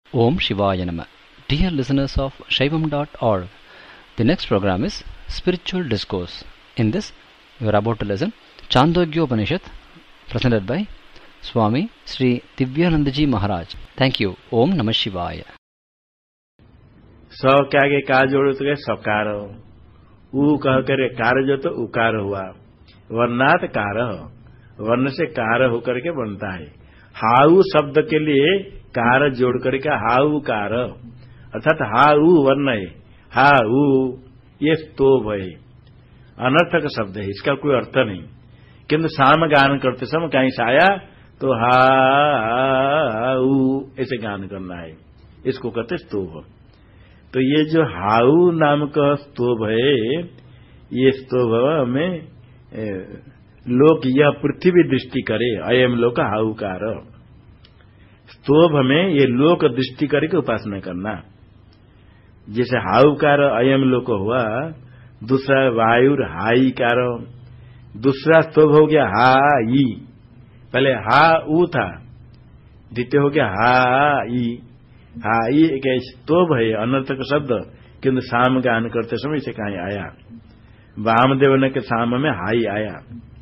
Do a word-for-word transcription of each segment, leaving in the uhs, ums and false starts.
Om Shivaya Nama. Dear listeners of Shaivam dot org, the next program is Spiritual Discourse. In this, we are about to listen Chandogya Upanishad, presented by Swami Sri Divyanandaji Maharaj. Thank you. Om Namah Shivaya. स के आगे का जोड़ो तो सकार, ऊ कह कर कार जो तो उकार हुआ, वर्णात कार, वर्ण से कार होकर के बनता है। हाउ शब्द के लिए कार जोड़ करके हाउ कार, अर्थात हाउ वर्ण है, हाउ ये स्तोभ है, अनर्थक शब्द है, इसका कोई अर्थ नहीं। किंतु साम गान करते समय कहीं से आया तो हाउ ऐसे गान करना है, इसको कहते स्तोभ। तो ये जो हाउ नाम का स्तोभ है, ये स्तोभ में लोक यह पृथ्वी दृष्टि करे, अयम लोक हाउकार, स्तोभ में ये लोक दृष्टि करके उपासना करना। जैसे हाउकार अयम लोक हुआ, दूसरा वायुर हाईकार, दूसरा स्तोभ हो गया हाई, पहले हा ऊ था, द्वितीय हो गया हाई। हाई एक स्तोभ है, अनर्थक शब्द, किंतु साम गान करते समय से कहीं आया, वामदेव ने के साम में हाई आया।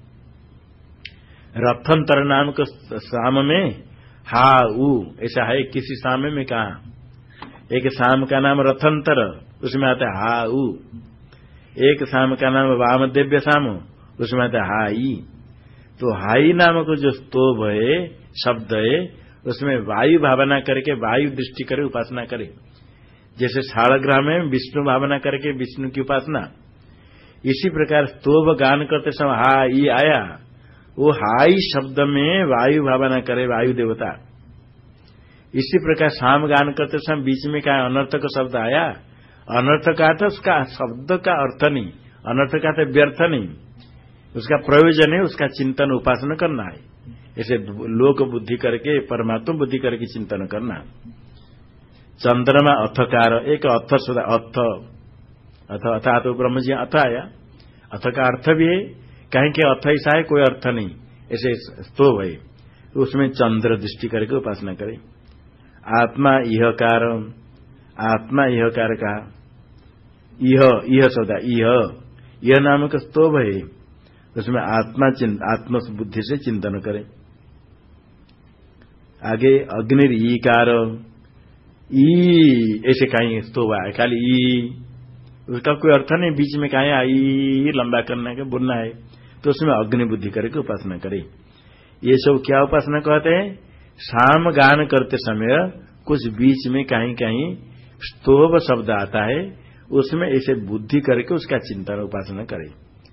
रथंतर नाम के साम में हा ऊ ऐसा है, किसी साम में कहा, एक साम का नाम रथंतर, उसमें आता है हा ऊ, एक साम का नाम वामदेव्य साम, उसमें आता है हाई। तो हाई नाम को जो स्तोभ है, शब्द है, उसमें वायु भावना करके वायु दृष्टि करे उपासना करे। जैसे सालग्राम में विष्णु भावना करके विष्णु की उपासना, इसी प्रकार स्तोभ गान करते समय हाई आया, वो हाई शब्द में वायु भावना करे वायु देवता। इसी प्रकार साम गान करते समय बीच में क्या अनर्थक शब्द आया, अनर्थक आता उसका शब्द का अर्थ नहीं, अनर्थक आता व्यर्थ नहीं, उसका प्रयोजन है, उसका चिंतन उपासना करना है। ऐसे लोक बुद्धि करके परमात्मा बुद्धि करके चिंतन करना। चंद्रमा अथकार, एक अर्थ सदा अर्थ, अथ अथा तो ब्रह्म जी अथ आया, अथ का अर्थ भी है, कहीं के अर्थ ऐसा है कोई अर्थ नहीं, ऐसे स्तोभ है, उसमें चंद्र दृष्टि करके उपासना करे। आत्मा इहकार, आत्मा इहकार का इह इह सदा इह यह नाम का स्तोभ है, उसमें आत्मा आत्म बुद्धि से चिंतन करें। आगे अग्निर ईकार, ई ऐसे कहीं स्तोभ है, खाली ई, उसका कोई अर्थ नहीं, बीच में कहीं आई लंबा करना के बोलना है, तो उसमें अग्नि बुद्धि करके उपासना करे। ये सब क्या उपासना कहते हैं, साम गान करते समय कुछ बीच में कहीं कहीं स्तोभ शब्द आता है, उसमें ऐसे बुद्धि करके उसका चिंतन उपासना करे।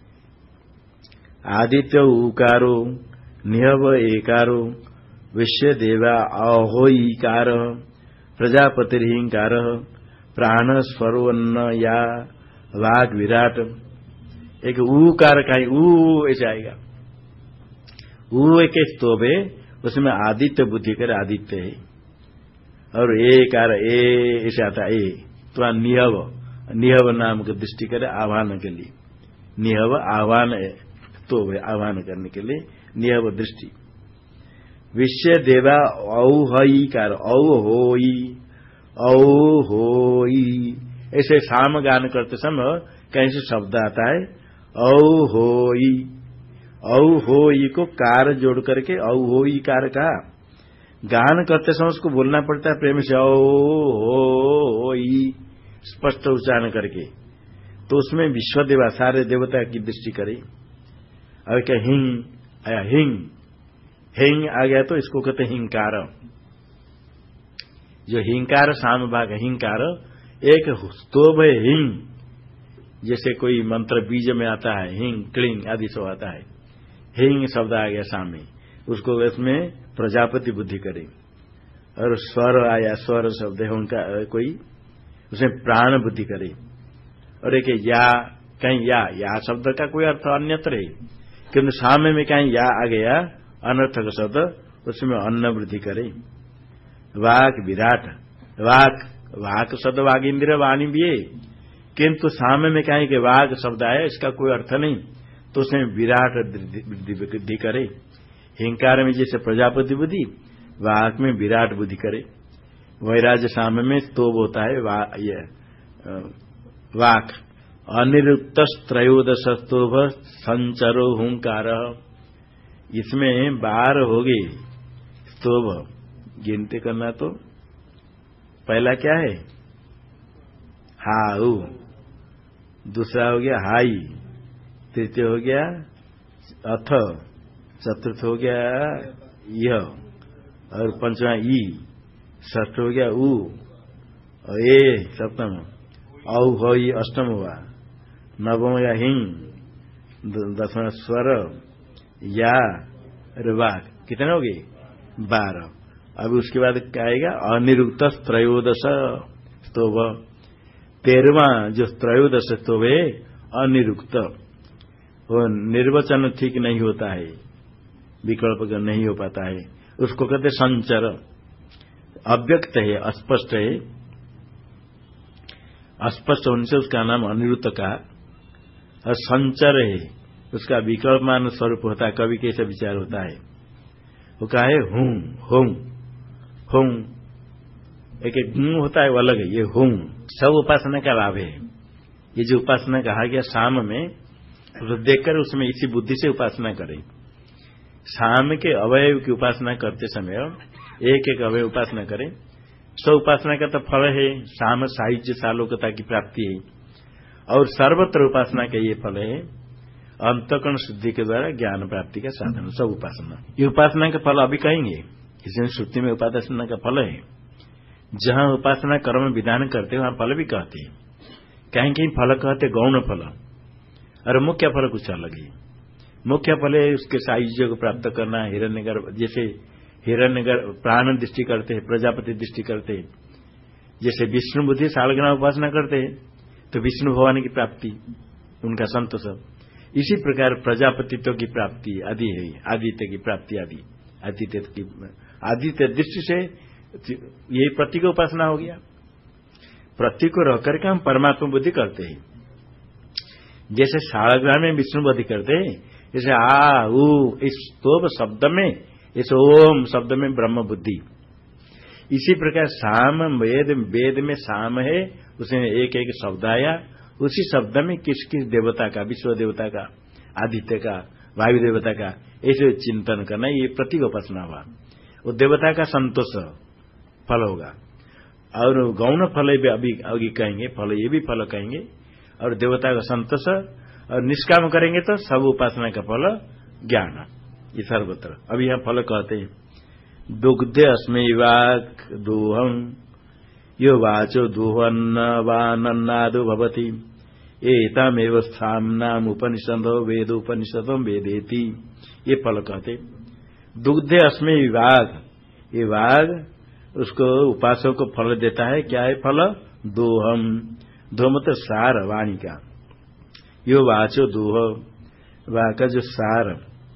आदित्य उकारो, निहव एकारो, विश्व देवा अहोईकार, प्रजापतिर्हिंकार, प्राण स्वरोन्न या वाग विराट। एक ऊकार का ऊ ऐसे आएगा, ऊ एक स्तोभ है, उसमें आदित्य बुद्धि कर आदित्य है, और एकार ए ऐसे आता ए, तो निहव, निहव नाम की दृष्टि करे आह्वान के लिए, निहव आह्वान स्तोभ है, आह्वान करने के लिए निहव दृष्टि। विश्व देवा औहईकार, औ होई औ होई, ऐसे साम गान करते समय कहीं से शब्द आता है औ होई, औ होई को कार जोड़ करके औ होई कार का गान करते समय उसको बोलना पड़ता है प्रेम से, औ होई स्पष्ट उच्चारण करके, तो उसमें विश्व देवा सारे देवता की दृष्टि करे। और क्या हिंग आया, हिंग हिंग आ गया तो इसको कहते हिंकार। जो हिंकार साम भाग हिंकार, एक स्तोभ है हिंग, जैसे कोई मंत्र बीज में आता है हिंग क्लिंग आदि सब आता है, हिंग शब्द आ गया सामने, उसको इसमें प्रजापति बुद्धि करे। और स्वर आया, स्वर शब्द है उनका कोई, उसमें प्राण बुद्धि करे। और एक या, कहीं या या शब्द का कोई अर्थ अन्यत्र है, किंतु सामने में कहीं या आ गया अनर्थक शब्द, उसमें अन्न वृद्धि करे। वाक विराट, वाक वाक शब्द वाग इंद्रिय वाणी भी है, किंतु सामने में कहीं के वाग शब्द आया, इसका कोई अर्थ नहीं, तो उसमें विराट वृद्धि करे। हिंकार में जैसे प्रजापति बुद्धि, वाक में विराट बुद्धि करे। वैराज साम में स्तोभ होता है वा, ये वाक। अनिरुक्त त्रयोदश स्तोभ संचरो हुंकार, इसमें बार हो गए स्तोभ, गिनती करना तो पहला क्या है हाउ, दूसरा हो गया हाई, तृतीय हो गया अथ, चतुर्थ हो गया यह, और पंचवा ई, षष्ठ हो गया उ, और ए सप्तम, औ हो ये अष्टम हुआ, नवम या हिंग, दसवां स्वर या वाक, कितने हो गए बारह। अब उसके बाद क्या आएगा अनिरुक्त त्रयोदश स्तोभ, तेरहवां जो त्रयोदश स्तोभ है अनिरुक्त, वो निर्वचन ठीक नहीं होता है, विकल्प नहीं हो पाता है, उसको कहते संचर, अव्यक्त है, अस्पष्ट है, अस्पष्ट होने से उसका नाम अनिरुक्त का, और संचर है उसका विकल्पमान स्वरूप होता है, कभी कैसे विचार होता है, वो कहा है हूं हों हों, एक एक गुण होता है वो अलग है, ये हों सब उपासना का लाभ है। ये जो उपासना कहा गया शाम में, तो देखकर उसमें इसी बुद्धि से उपासना करें। शाम के अवयव की उपासना करते समय एक एक अवयव उपासना करें, सो उपासना का तो फल है शाम साहित्य सालोकता की प्राप्ति है, और सर्वत्र उपासना का ये फल है अंतःकरण शुद्धि के द्वारा ज्ञान प्राप्ति का साधन। सब उपासना, ये उपासना का फल अभी कहेंगे, इसमें श्रुति में उपासना का फल है। जहां उपासना कर्म विधान करते वहां फल भी कहते हैं, कहीं कहीं फल कहते गौण फल, और मुख्य फल कुछ अलग है। मुख्य फल है उसके सायुज्य को प्राप्त करना, हिरण्यगर्भ, जैसे हिरण्यगर्भ प्राण दृष्टि करते हैं, प्रजापति दृष्टि करते हैं, जैसे विष्णु बुद्धि सालग्राम उपासना करते हैं तो विष्णु भगवान की प्राप्ति, उनका संतोष। इसी प्रकार प्रजापतित्व की प्राप्ति आदि है, आदित्य की प्राप्ति आदि, आदित्य की आदित्य दृष्टि से यही प्रतीक उपासना हो गया। प्रतीक को रह करके हम परमात्मा बुद्धि करते हैं, जैसे सालग्राम में विष्णु बुद्धि करते हैं, जैसे आ ऊ इस स्तोभ शब्द में, इस ओम शब्द में ब्रह्म बुद्धि। इसी प्रकार साम वेद, वेद में साम है, उसमें एक एक शब्द आया, उसी शब्द में किस किस देवता का, विश्व देवता का, आदित्य का, वायु देवता का, ऐसे चिंतन करना, ये प्रतीक उपासना हुआ। वो देवता का संतोष फल होगा, और गौण फल भी अभी अभी कहेंगे, फल ये भी फल कहेंगे, और देवता का संतोष, और निष्काम करेंगे तो सब उपासना का फल ज्ञान, ये सर्वत्र। अभी हम फल कहते हैं दुग्धे अस्मै वाक् दोहम, यो वाचो दुहन्नवानन्नादो भवति, एतमेव साम्नाम उपनिषदो वेदोपनिषदो वेदेति, ये फल कहते। दुग्धे अस्मै वाक्, ये वाघ उसको उपासक को फल देता है, क्या है फल दोहम, दोहम तो सार वाणी का, यो वाचो दोह, वाह का जो सार,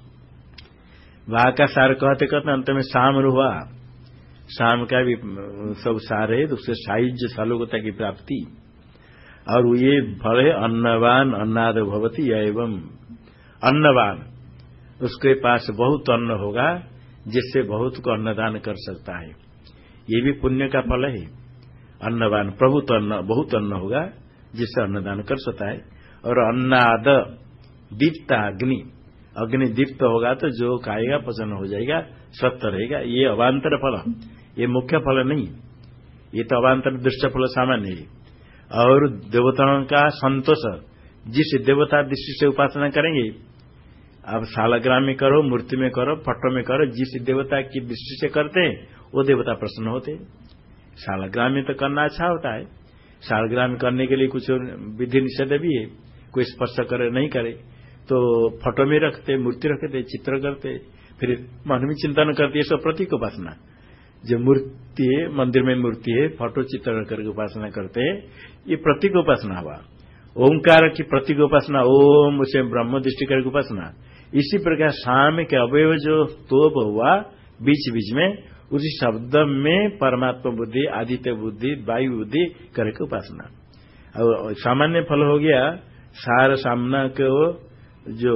वाह का सार कहते कहते अंत में शाम हुआ, शाम का भी सब सार है, तो उससे सायुज्य सालोकता की प्राप्ति। और ये फल है अन्नवान अन्नाद भवति, एवं अन्नवान उसके पास बहुत अन्न होगा, जिससे बहुत को अन्नदान कर सकता है, ये भी पुण्य का फल है। अन्नवान प्रभुत अन्न, बहुत अन्न होगा जिससे अन्नदान कर सकता है। और अन्नाद दीप्त अग्नि, अग्नि दीप्त होगा तो जो खाएगा पचन हो जाएगा, स्वस्थ रहेगा, ये अवांतर फल, ये मुख्य फल नहीं, ये तो अवांतर दृष्ट फल सामान्य है। और देवताओं का संतोष, जिस देवता दृष्टि से उपासना करेंगे, आप सालग्राम में करो, मूर्ति में करो, पट्टों में करो, जिस देवता की दृष्टि से करते हैं वो देवता प्रसन्न होते हैं। सालग्राम में तो करना अच्छा होता है, सालग्राम करने के लिए कुछ विधि निषेध भी है, कोई स्पर्श करे नहीं करे, तो फोटो में रखते, मूर्ति रखते, चित्र करते, फिर मन में चिंतन करते, ये सब प्रतीक उपासना। जो मूर्ति है, मंदिर में मूर्ति है, फोटो चित्र करके उपासना करते हैं, ये प्रतीक उपासना हुआ। ओंकार की प्रतीक उपासना, ओम उसे ब्रह्म दृष्टि करके उपासना। इसी प्रकार शाम के अवयव जो स्तोभ हुआ बीच बीच में, उसी शब्द में परमात्मा बुद्धि, आदित्य बुद्धि, वायु बुद्धि करके उपासना। और सामान्य फल हो गया सार सामना को जो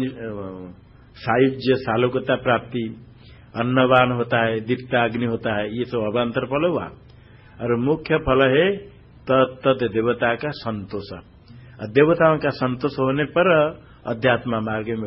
सायुज्य सालोकता प्राप्ति, अन्नवान होता है, दीप्ताग्नि होता है, ये सब अवांतर फल हुआ। और मुख्य फल है तत्त देवता का संतोष। देवताओं का संतोष होने पर अध्यात्म मार्ग में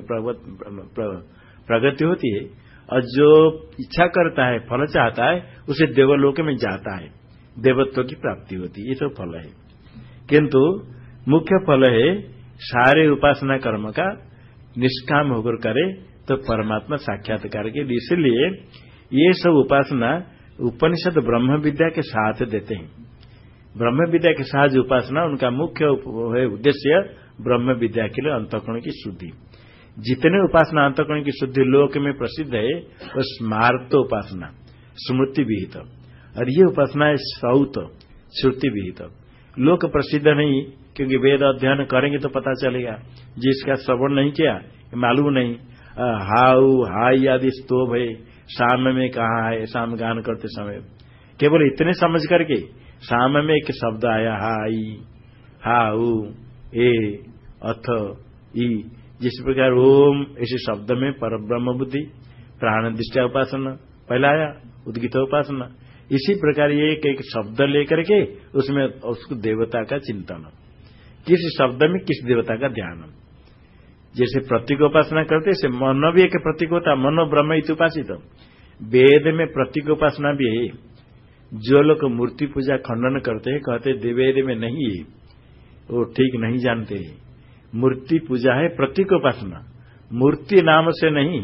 प्रगति होती है, और जो इच्छा करता है, फल चाहता है, उसे देवलोक में जाता है, देवत्व की प्राप्ति होती है। ये तो फल है। किंतु मुख्य फल है सारे उपासना कर्म का निष्काम होकर करे तो परमात्मा साक्षात्कार के लिए। इसलिए ये सब उपासना उपनिषद ब्रह्म विद्या के साथ देते हैं। ब्रह्म विद्या के साथ उपासना उनका मुख्य उद्देश्य ब्रह्म विद्या के लिए अंतःकरण की शुद्धि। जितने उपासना अंतःकरण की शुद्धि लोक में प्रसिद्ध है वो स्मार्त उपासना, स्मृति विहित, और ये उपासना है सौत, श्रुति विहित। लोक प्रसिद्ध नहीं, क्योंकि वेद अध्ययन करेंगे तो पता चलेगा। जिसका श्रवण नहीं किया मालूम नहीं। हाउ हाई आदि स्तोभ है, शाम में कहा है, शाम गान करते समय केवल इतने समझ करके शाम में एक शब्द आया हाई, हाउ, ए, अथ, ई, जिस प्रकार ओम ऐसे शब्द में पर ब्रह्म बुद्धि, प्राण दृष्टि उपासना पहला आया, उद्गीत उपासना। इसी प्रकार ये एक एक शब्द लेकर के उसमें उसको देवता का चिंतन, किस शब्द में किस देवता का ध्यान। जैसे प्रतीक उपासना करते से मन भी एक प्रतीक होता, मनो ब्रह्म इति उपासित। वेद में प्रतीक उपासना भी है। जो लोग मूर्ति पूजा खंडन करते हैं, कहते वेद में नहीं है, वो ठीक नहीं जानते। मूर्ति पूजा है प्रतीक उपासना, मूर्ति नाम से नहीं।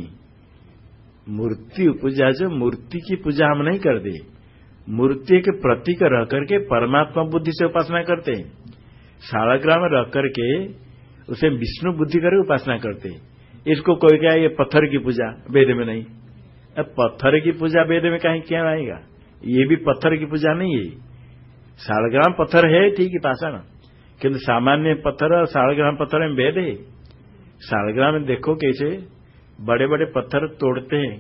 मूर्ति पूजा जो मूर्ति की पूजा हम नहीं करते, मूर्ति के प्रतीक रह करके परमात्मा बुद्धि से उपासना करते हैं। शालग्राम रह करके उसे विष्णु बुद्धि करके उपासना करते हैं। इसको कोई क्या ये पत्थर की पूजा, वेद में नहीं। अब पत्थर की पूजा वेद में कहीं क्या आएगा? ये भी पत्थर की पूजा नहीं है। शालग्राम पत्थर है ठीक है, पाषाण, किंतु सामान्य पत्थर और शालग्राम पत्थर में भेद है। शालग्राम में देखो कैसे बड़े बड़े पत्थर तोड़ते हैं।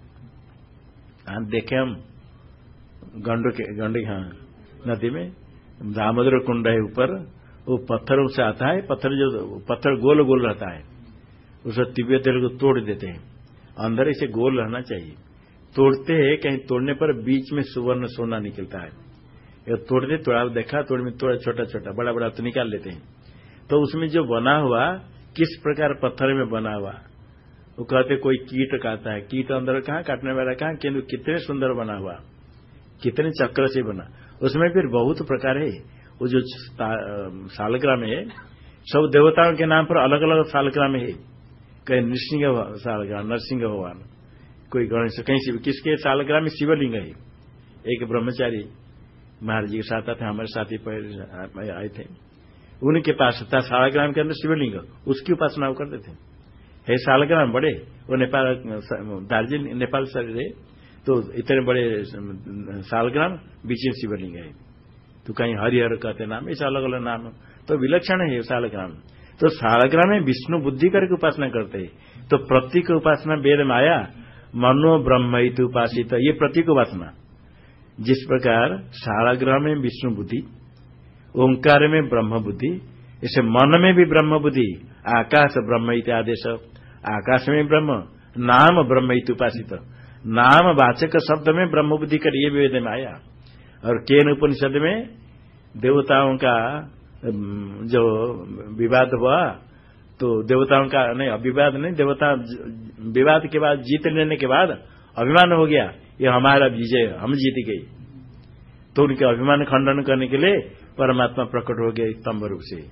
हाँ देखे हम गंडो के गंडे, हाँ नदी में दामोदर कुंड है, ऊपर वो पत्थर से आता है। पत्थर जो पत्थर गोल गोल रहता है, उसे तिब्बे तेल को तोड़ देते हैं। अंदर इसे गोल रहना चाहिए। तोड़ते हैं, कहीं तोड़ने पर बीच में सुवर्ण सोना निकलता है। ये तोड़ते थोड़ा देखा, तोड़ में थोड़ा छोटा छोटा बड़ा बड़ा तो निकाल लेते हैं। तो उसमें जो बना हुआ किस प्रकार पत्थर में बना हुआ, वो कहते कोई कीट काटता है, कीट अंदर कहाँ, काटने वाला कहाँ, किन्तु कितने सुंदर बना हुआ, कितने चक्र से बना। उसमें फिर बहुत प्रकार है। वो जो शालग्राम है सब देवताओं के नाम पर अलग अलग शालग्राम है। कहीं नृसिंह शालग्राम, नरसिंह भगवान, कोई गणेश, कहीं किसके शालग्राम में शिवलिंग है। एक ब्रह्मचारी महाराज जी के साथ थे, हमारे साथी पहले आए थे, उनके पास था शालग्राम के अंदर शिवलिंग, उसकी उपासना करते थे। है शालग्राम बड़े, वो नेपाल दार्जिलिंग नेपाल शरीर है, तो इतने बड़े शालग्राम बीच में शिवलिंग है। तो कहीं हरिहर कहते नाम, ऐसा अलग अलग नाम, तो विलक्षण है शालग्राम। तो शालग्राम में विष्णु बुद्धि करके उपासना करते हैं। तो प्रतीक उपासना वेद में आया, मनो ब्रह्म इति उपासित, ये प्रतीक उपासना। जिस प्रकार शालग्राम में विष्णु बुद्धि, ओंकार में ब्रह्म बुद्धि, इसे मन में भी ब्रह्म बुद्धि। आकाश ब्रह्म इति आदेश, आकाश में ब्रह्म, नाम ब्रह्म इति उपासित, नाम वाचक शब्द में ब्रह्म बुद्धि कर, ये वेद में आया। और केन उपनिषद में देवताओं का जो विवाद हुआ, तो देवताओं का नहीं, अविवाद नहीं, देवता विवाद के बाद जीत लेने के बाद अभिमान हो गया, ये हमारा विजय, हम जीत गए। तो उनके अभिमान खंडन करने के लिए परमात्मा प्रकट हो गए स्तंभ रूप से।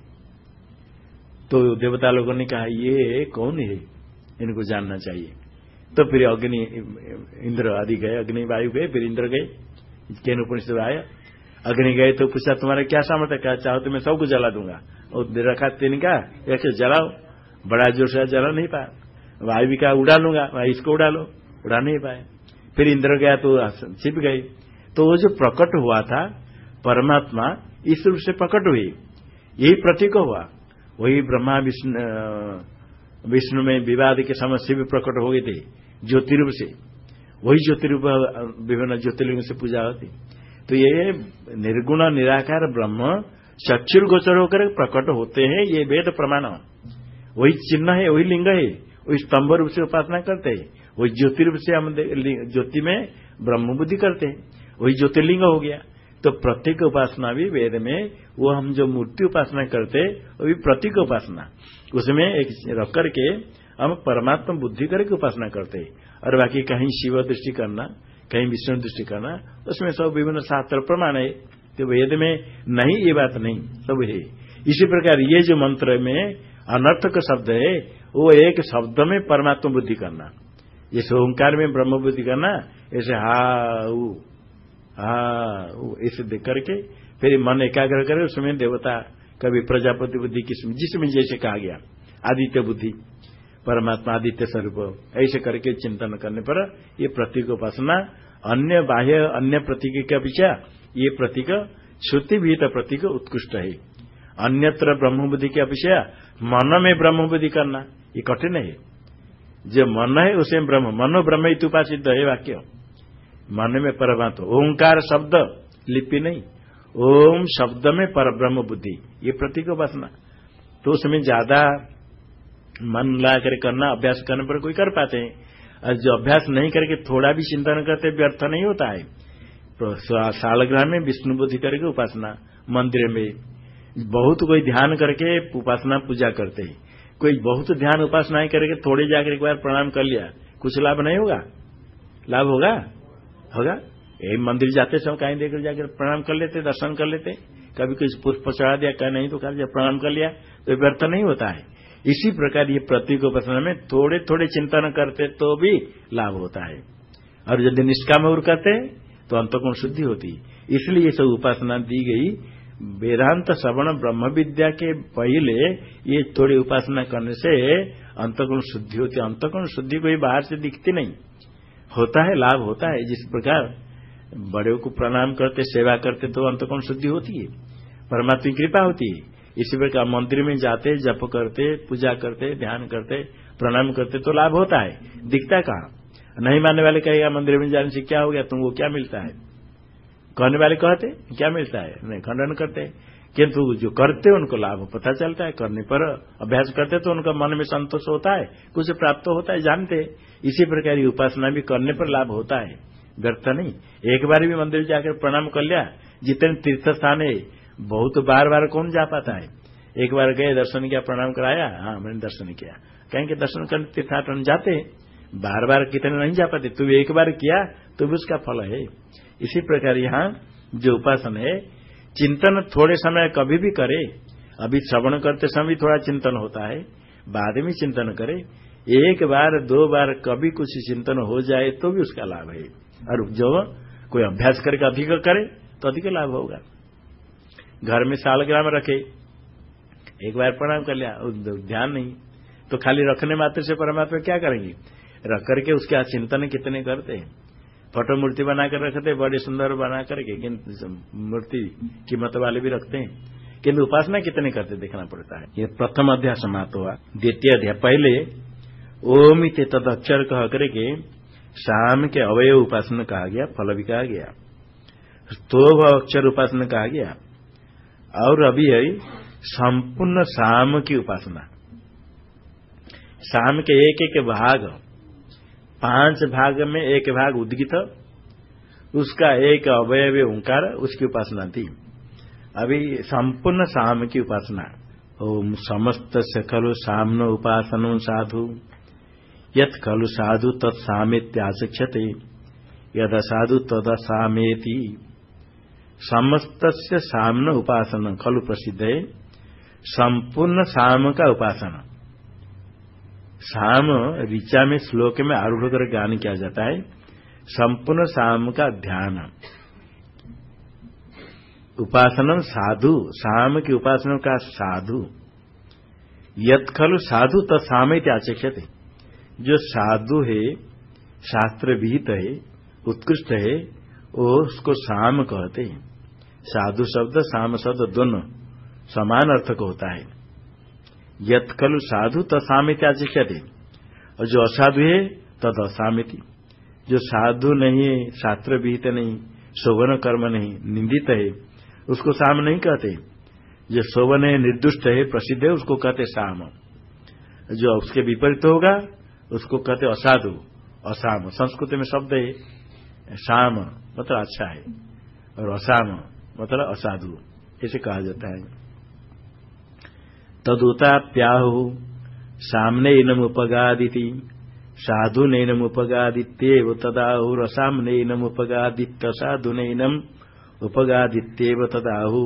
तो देवता लोगों ने कहा ये कौन है, इनको जानना चाहिए। तो फिर अग्नि इंद्र आदि गए, अग्नि वायु गए, फिर इंद्र गए, केन उपनिषद आया। अग्नि गए तो पूछा तुम्हारा क्या सामर्थ्य, क्या चाहो तो मैं सबको जला दूंगा। और रखा तीन का एक जलाओ, बड़ा जोर से जला नहीं पाया। वायु भी कहा उड़ा लूंगा, भाई इसको उड़ा लो, उड़ा नहीं पाए। फिर इंद्र गया तो छिप गए। तो वो जो प्रकट हुआ था परमात्मा इस रूप से प्रकट हुई, यही प्रतीक हुआ। वही ब्रह्मा विष्णु विष्णु में विवाद के समय शिव प्रकट हो गए थे ज्योति रूप से। वही ज्योति रूप विभिन्न ज्योतिर्लिंग से पूजा होती। तो ये निर्गुण निराकार ब्रह्म चक्षुर गोचर होकर प्रकट होते हैं, ये वेद प्रमाण। वही चिन्ह है, वही लिंग है, वही स्तंभ रूप से उपासना करते हैं, वही ज्योति रूप से हम ज्योति में ब्रह्म बुद्धि करते हैं, वही ज्योतिर्लिंग हो गया। तो प्रतीक उपासना भी वेद में, वो हम जो मूर्ति उपासना करते वो भी प्रतीक उपासना, उसमें एक रख करके हम परमात्मा बुद्धि करके उपासना करते, और बाकी कहीं शिव दृष्टि करना, कहीं विष्णु दृष्टि करना, उसमें सब विभिन्न शास्त्र प्रमाण है। तो वेद में नहीं ये बात नहीं, सब है। इसी प्रकार ये जो मंत्र में अनर्थक शब्द है, वो एक शब्द में परमात्मा बुद्धि करना, जैसे ओंकार में ब्रह्म बुद्धि करना, ऐसे हा उ हा ऐसे देख करके फिर मन एकाग्र करे, उसमें देवता कभी प्रजापति बुद्धि किसमें जिसमें जैसे कहा गया, आदित्य बुद्धि, परमात्मा आदित्य स्वरूप, ऐसे करके चिंतन करने पर ये प्रतीक उपासना अन्य बाह्य अन्य प्रतीक के अपेक्षा ये प्रतीक श्रुति विहित प्रतीक उत्कृष्ट है। अन्यत्र ब्रह्म बुद्धि की अपेक्षा मन में ब्रह्म बुद्धि करना ये कठिन है। जो मन है उसे ब्रह्म, मनो ब्रह्म इत्युपासित है वाक्य, मन में परमात्मा, ओंकार शब्द लिपि नहीं, ओम शब्द में पर ब्रह्म बुद्धि, ये प्रतीक उपासना। तो उसमें ज्यादा मन ला कर करना, अभ्यास करने पर कोई कर पाते हैं, और जो अभ्यास नहीं करके थोड़ा भी चिंतन करते व्यर्थ नहीं होता है। तो सालग्राम में विष्णु बुद्धि करके उपासना, मंदिर में बहुत कोई ध्यान करके उपासना पूजा करते हैं, कोई बहुत ध्यान उपासना करके थोड़े जाकर एक बार प्रणाम कर लिया, कुछ लाभ नहीं होगा? लाभ होगा? होगा। यही मंदिर जाते समय कहीं देकर जाकर प्रणाम कर लेते, दर्शन कर लेते, कभी कुछ पुष्प चढ़ा दिया, कहीं नहीं तो कर प्रणाम कर लिया, तो व्यर्थ नहीं होता है। इसी प्रकार ये प्रतीक उपासना में थोड़े थोड़े चिंतन करते तो भी लाभ होता है, और यदि निष्काम और करते तो अंतःकरण शुद्धि होती है। इसलिए ये सब उपासना दी गई। वेदांत श्रवण ब्रह्म विद्या के पहले ये थोड़ी उपासना करने से अंतःकरण शुद्धि होती है। अंतःकरण शुद्धि कोई बाहर से दिखती नहीं, होता है, लाभ होता है। जिस प्रकार बड़े को प्रणाम करते, सेवा करते तो अंतःकरण शुद्धि होती है, परमात्मा की कृपा होती है। इसी प्रकार मंदिर में जाते, जप करते, पूजा करते, ध्यान करते, प्रणाम करते तो लाभ होता है, दिखता कहाँ? नहीं मानने वाले कहेगा मंदिर में जाने से क्या हो गया, तुमको क्या मिलता है? कहने वाले कहते क्या मिलता है, नहीं खंडन करते, किंतु जो करते उनको लाभ पता चलता है। करने पर अभ्यास करते तो उनका मन में संतोष होता है, कुछ प्राप्त होता है, जानते। इसी प्रकार की उपासना भी करने पर लाभ होता है, व्यर्थ नहीं। एक बार भी मंदिर जाकर प्रणाम कर लिया, जितने तीर्थ स्थान है बहुत बार बार कौन जा पाता है? एक बार गए, दर्शन किया, प्रणाम कराया, हाँ मैंने दर्शन किया, कहेंगे दर्शन करने तीर्थाटन जाते, बार बार कितने नहीं जा पाते। तू एक बार किया तो भी उसका फल है। इसी प्रकार यहाँ जो उपासना है, चिंतन थोड़े समय कभी भी करे, अभी श्रवण करते समय थोड़ा चिंतन होता है, बाद में चिंतन करे, एक बार दो बार कभी कुछ चिंतन हो जाए तो भी उसका लाभ है। और जो कोई अभ्यास करके अधिक करे तो अधिक लाभ होगा। घर में सालग्राम रखे, एक बार प्रणाम कर लिया, ध्यान नहीं, तो खाली रखने मात्र से परमात्मा क्या करेंगे? रख करके उसके चिंतन कितने करते हैं। फोटो मूर्ति बनाकर रखते, बड़े सुंदर बना करके, किंतु मूर्ति कीमत वाले भी रखते हैं, किंतु उपासना कितने करते देखना पड़ता है। ये प्रथम अध्याय समाप्त हुआ। द्वितीय अध्याय, पहले ओम इति तद अक्षर कह करके शाम के अवयव उपासना कहा गया, फल भी कहा गया, स्तोभ अक्षर उपासना कहा गया, और अभी है संपूर्ण शाम की उपासना। शाम के एक एक भाग, पांच भाग में एक भाग उद्गीत, उसका एक अवयव ओंकार, उसकी उपासना थी। अभी संपूर्ण शाम की उपासना। ओम समस्त से खलु सामनो उपासनो साधु, यत् खलु साधु तत्सामेत्याचक्षते, यद साधु तद सामेति। समस्त से सामन उपासना खलु प्रसिद्ध है, संपूर्ण शाम का उपासना। शाम ऋचा में श्लोक में आरूढ़ कर गान किया जाता है, संपूर्ण शाम का ध्यान। उपासना साधु, शाम की उपासना का साधु। यत् खलु साधु तत्सामेति आचक्षते, जो साधु है, शास्त्र विहित है, उत्कृष्ट है, वो उसको शाम कहते हैं। साधु शब्द शाम शब्द दोनों समान अर्थ को होता है। यत् खलु साधु तत्सामेति आचक्षते, और जो असाधु है तद असामेति। जो साधु नहीं है, शास्त्र विहित नहीं, शोभन कर्म नहीं, निंदित है, उसको शाम नहीं कहते। जो शोभन है, निर्दुष्ट है, प्रसिद्ध है, उसको कहते शाम। जो उसके विपरीत होगा उसको कहते असाधु, असाम। संस्कृत में शब्द है शाम, मतलब अच्छा है, और असाम मतलब असाधु ऐसे कहा जाता है। तदुता प्याहु सामने इनम उपगादिति साधु नैनम उपगादित्येव तदाहु असामने इनम उपगादित्य साधु नैनम उपगादित्येव तदाहु।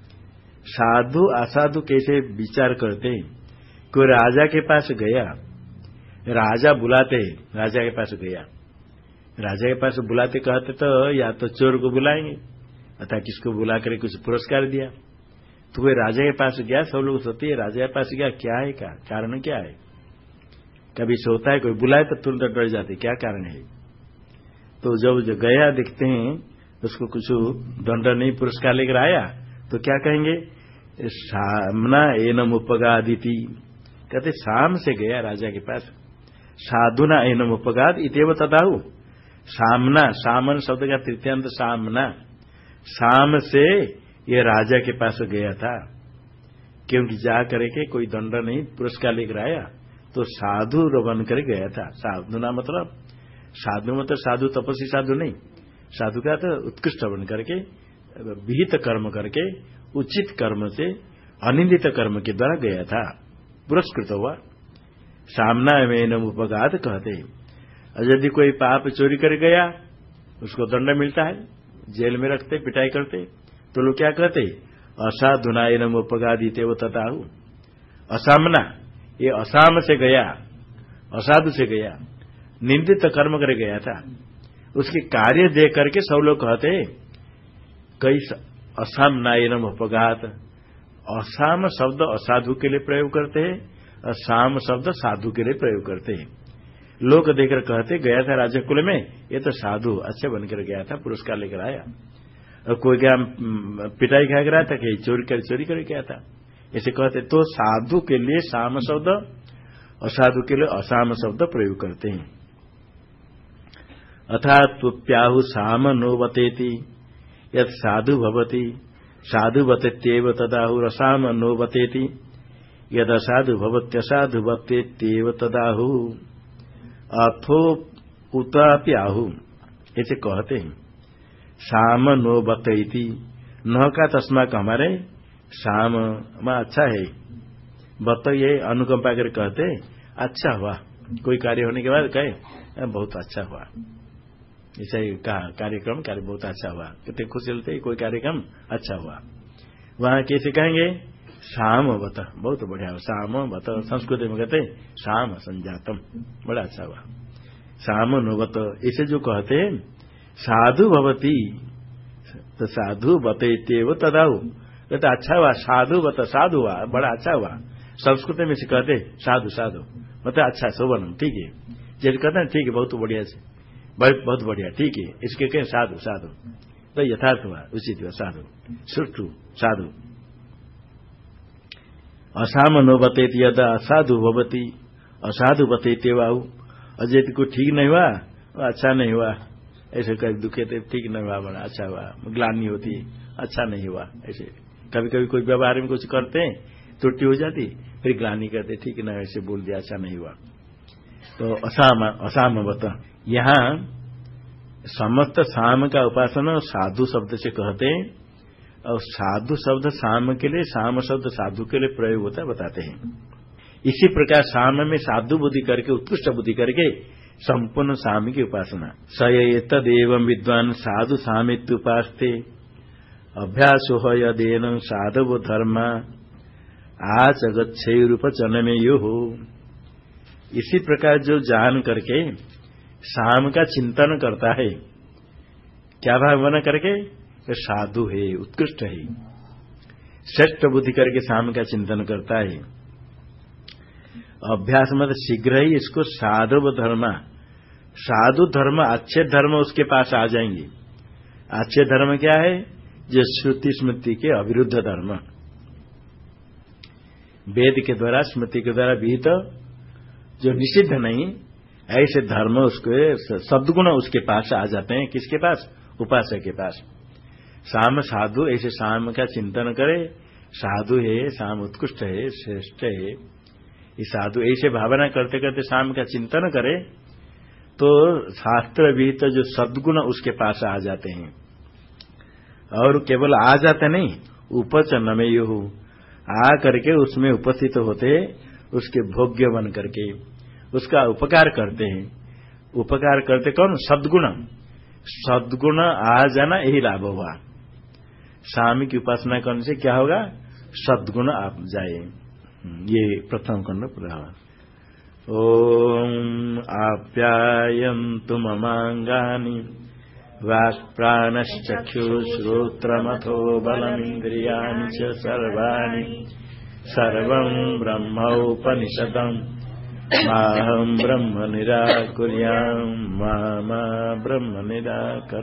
साधु असाधु कैसे विचार करते? कोई राजा के पास गया, राजा बुलाते, राजा के पास गया, राजा के पास बुलाते कहते तो या तो चोर को बुलाएंगे अथवा किसको बुला कर कुछ पुरस्कार दिया। तो कोई राजा के पास गया, सब लोग सोते हैं राजा के पास गया क्या है, क्या कारण क्या है? कभी सोता है कोई बुलाए तो तुरंत डर जाते क्या कारण है। तो जब जो गया देखते हैं उसको कुछ दंड नहीं पुरस्कार लेकर आया तो क्या कहेंगे? सामना एनम उपगादिति, कहते शाम से गया राजा के पास, साधुना एनम उपगाद इतेव तदाहु। सामना, सामन शब्द का तृतीयांत सामना, शाम से ये राजा के पास गया था, क्योंकि जा करके कोई दंड नहीं पुरस्कार लेकर आया तो साधु बन कर गया था। साधु ना मतलब साधु मतलब साधु तपस्वी साधु नहीं, साधु का तो उत्कृष्ट बन करके विहित कर्म करके उचित कर्म से अनिंदित कर्म के द्वारा गया था, पुरस्कृत हुआ। सामना में उपगात कहते हैं। और यदि कोई पाप चोरी कर गया उसको दंड मिलता है, जेल में रखते पिटाई करते, तो लोग क्या कहते? असाधुना एनम उपगादिते वो तताहु। असामना ये असाम से गया, असाधु से गया, निंदित कर्म कर गया था, उसके कार्य देख करके सब लोग कहते कई असाम नायनम उपगात। असाम शब्द असाधु के लिए प्रयोग करते हैं और साम शब्द साधु के लिए प्रयोग करते हैं। लोग देखकर कहते गया था राजा कुल में, ये तो साधु अच्छे बनकर गया था, पुरस्कार लेकर आया। और कोई क्या पिटाई खा कर आया था कि चोरी कर चोरी कर गया था, ऐसे कहते। तो साधु के लिए साम शब्द, असाधु के लिए असाम शब्द प्रयोग करते हैं। अर्थात प्याहु साम नो बतेति यद साधु भवति साधु बतेत्येव तदाहु रसाम नो बतेति यद असाधु भवत्यसाधु बतेत्येव तदाहु। अथो उताप्याहु ऐसे कहते हैं। साम नो बतेति न का तस्मा का हमारे साम में अच्छा है, बत ये अनुकंपा कर कहते अच्छा हुआ, कोई कार्य होने के बाद कहे बहुत अच्छा हुआ, ऐसा ही कहा कार्यक्रम कार्य बहुत अच्छा हुआ, कितने खुश चलते कोई कार्यक्रम अच्छा हुआ। वहां कैसे कहेंगे? शाम बत, बहुत बढ़िया हुआ, शाम बत संस्कृत में कहते शाम संजातम, बड़ा अच्छा हुआ, शाम नोबत। इसे जो कहते साधु भवती तो साधु बतेत्येव तदाहु, कहते अच्छा हुआ साधु बत, साधु हुआ बड़ा अच्छा हुआ। संस्कृत में से कहते साधु साधु मतलब अच्छा शोभन, ठीक है, जैसे कहते हैं ठीक है बहुत बढ़िया से, बहुत बढ़िया ठीक है, इसके कहें साधु साधु तो यथार्थ हुआ, उचित हुआ, साधु सुष्ठु साधु। असाम नो बतेत यदा असाधु भवती असाधु बतेते वाहु, और यदि को ठीक नहीं हुआ अच्छा नहीं हुआ, ऐसे कभी दुखे थे ठीक नहीं हुआ बड़ा अच्छा हुआ, ग्लानि होती अच्छा नहीं हुआ। ऐसे कभी कभी कोई व्यवहार में कुछ करते हैं त्रुटि हो जाती, फिर ग्लानि करते ठीक ना, ऐसे बोल दिया अच्छा नहीं हुआ। तो असाम असाम बता, यहाँ समस्त साम का उपासना साधु शब्द से कहते हैं, और साधु शब्द साम के लिए, साम शब्द साधु के लिए प्रयोग होता है बताते हैं। इसी प्रकार साम में साधु बुद्धि करके उत्कृष्ट बुद्धि करके संपूर्ण साम की उपासना। स एतदेव विद्वान साधु सामित्युपास्ते अभ्यासो यदेन साधव धर्म आचगच्छेरूपचन में यो हो। इसी प्रकार जो जान करके साम का चिंतन करता है, क्या भावना करके साधु है, उत्कृष्ट है, श्रेष्ठ बुद्धि करके साम का चिंतन करता है। अभ्यास मतलब शीघ्र ही इसको साधव धर्म, साधु धर्म अच्छे धर्म उसके पास आ जाएंगे। अच्छे धर्म क्या है? जो श्रुति स्मृति के अविरुद्ध धर्म, वेद के द्वारा स्मृति के द्वारा विहित जो निषिद्ध नहीं, ऐसे धर्म उसके सद्गुण उसके पास आ जाते हैं। किसके पास? उपासक के पास। साम साधु, ऐसे साम का चिंतन करे, साधु है, साम उत्कृष्ट है, श्रेष्ठ है, ये साधु ऐसे भावना करते करते साम का चिंतन करे तो शास्त्र विहित जो सद्गुण उसके पास आ जाते हैं। और केवल आ जाते नहीं, उपचन में यो आ करके उसमें उपस्थित होते, उसके भोग्य बन करके उसका उपकार करते हैं। उपकार करते कौन? सद्गुण। सद्गुण आ जाना यही लाभ हुआ। स्वामी की उपासना करने से क्या होगा? सद्गुण आप जाए। ये प्रथम खंड पूरा। ओम आप्यायन्तु ममांगानि वाक्प्राणश्चक्षुश्रोत्रमथो बलमिन्द्रियाणि च सर्वाणि सर्वं ब्रह्मोपनिषदम् माहं ब्रह्म निराकुर्याम् मा मा ब्रह्म निराकर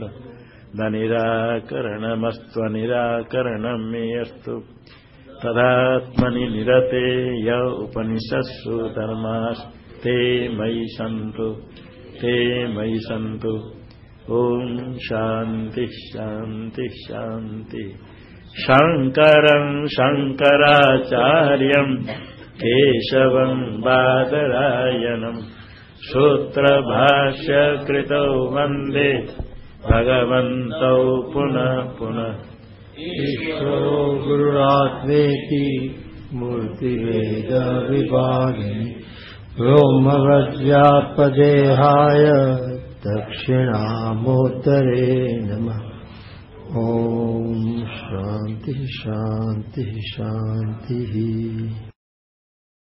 निराकरणमस्त्वनिराकरणं मे अस्तु तदात्मनि निरते य उपनिषत्सु धर्मास्ते मयि सन्तु ते मयि सन्तु। ओम शांति शांति शांति। शंकरं शंकराचार्यं केशवं बादरायणं सूत्रभाष्यकृतौ वन्दे भगवन्तौ पुनः पुनः। ईश्वरो गुरुरात्मेति मूर्तिभेद विभागिनि व्योमवद्व्याप्तदेहाय दक्षिणामोत्तरे नमः। ओम शांति शांति शांति।